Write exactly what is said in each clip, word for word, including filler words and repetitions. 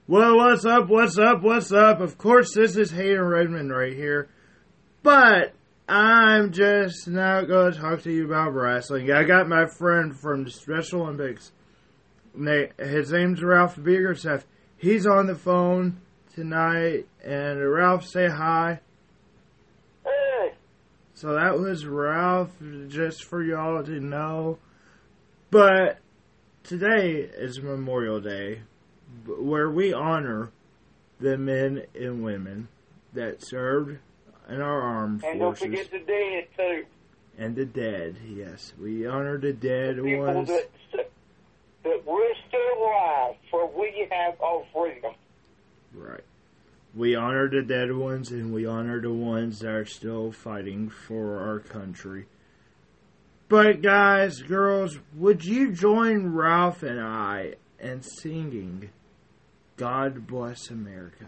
Well, what's up, what's up, what's up? Of course, this is Hayden Redmond right here. But I'm just not going to talk to you about wrestling. I got my friend from the Special Olympics. His name's Ralph Biggerstaff. He's on the phone tonight. And Ralph, say hi. Hey. So that was Ralph, just for y'all to know. But today is Memorial Day, where we honor the men and women that served in our armed and forces. And don't forget the dead, too. And the dead, yes. We honor the dead the people ones. That, that we're still alive, for we have our freedom. Right. We honor the dead ones, and we honor the ones that are still fighting for our country. But guys, girls, would you join Ralph and I in singing God Bless America?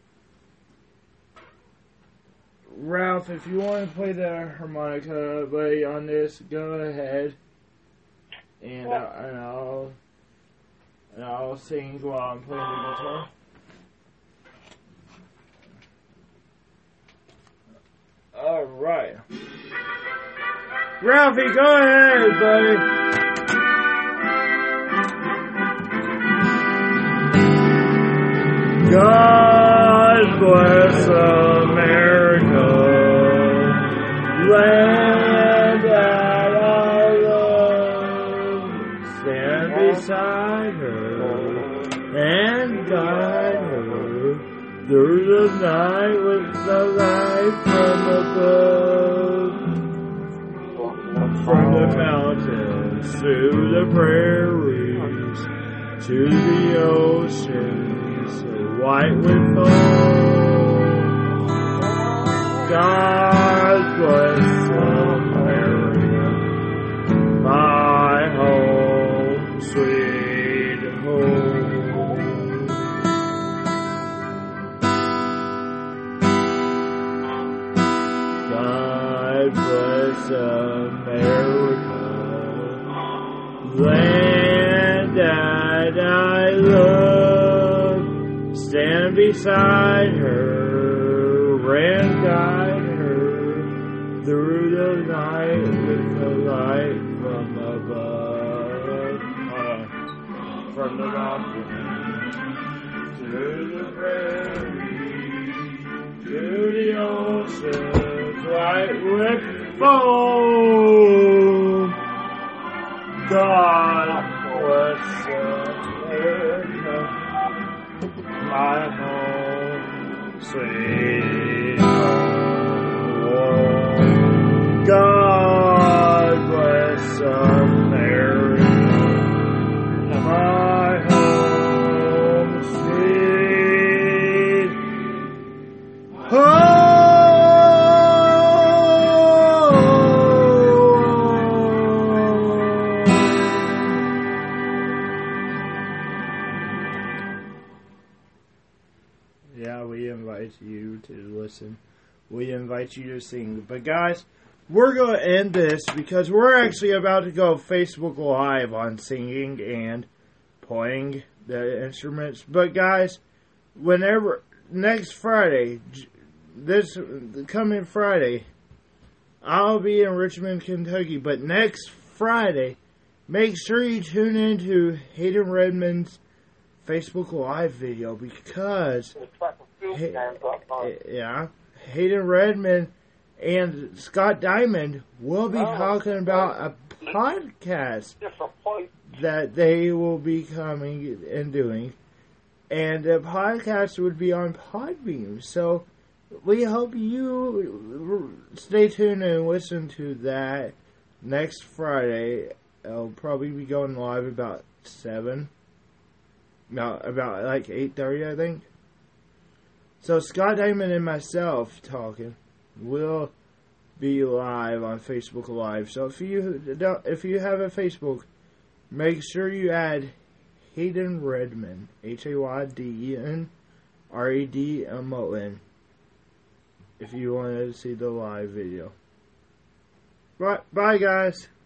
Ralph, if you want to play the harmonica, buddy, on this, go ahead. And, uh, and I'll and I'll sing while I'm playing the guitar. Alright. Ralphie, go ahead, buddy. God bless America, land that I love. Stand beside her and guide her through the night with the light from above. From the mountains, through the prairies, to the oceans, white with foam. God bless America, my home, sweet home. God bless America, land that I love. Stand beside her and guide her through the night with the light from above. Uh, from the mountains to the prairies to the ocean, white with foam. God bless America, my home, sweet home. God bless America, my home, sweet home. Yeah, we invite you to listen. We invite you to sing. But guys, we're going to end this because we're actually about to go Facebook Live on singing and playing the instruments. But guys, whenever, next Friday, this coming Friday, I'll be in Richmond, Kentucky. But next Friday, make sure you tune into Hayden Redmond's Facebook Live video because Hay- yeah, Hayden Redmond and Scott Diamond will be talking about a podcast that they will be coming and doing, and the podcast would be on Podbeam. So we hope you stay tuned and listen to that next Friday. I'll probably be going live about seven. No, about like eight thirty, I think. So Scott Diamond and myself talking will be live on Facebook Live. So if you don't, if you have a Facebook, make sure you add Hayden Redmond, H A Y D E N R E D M O N, if you want to see the live video. Bye, bye guys.